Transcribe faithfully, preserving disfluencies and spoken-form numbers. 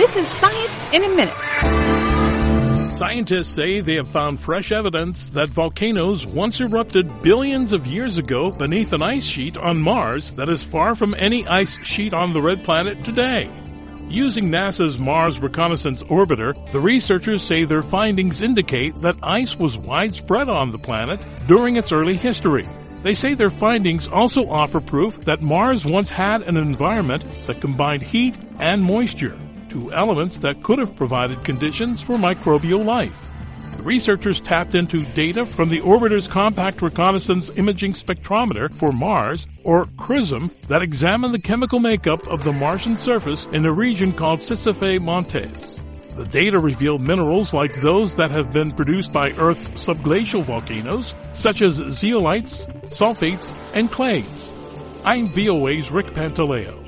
This is Science in a Minute. Scientists say they have found fresh evidence that volcanoes once erupted billions of years ago beneath an ice sheet on Mars that is far from any ice sheet on the red planet today. Using NASA's Mars Reconnaissance Orbiter, the researchers say their findings indicate that ice was widespread on the planet during its early history. They say their findings also offer proof that Mars once had an environment that combined heat and moisture, two elements that could have provided conditions for microbial life. The researchers tapped into data from the orbiter's Compact Reconnaissance Imaging Spectrometer for Mars, or CRISM, that examined the chemical makeup of the Martian surface in a region called Sisyphe Montes. The data revealed minerals like those that have been produced by Earth's subglacial volcanoes, such as zeolites, sulfates, and clays. I'm V O A's Rick Pantaleo.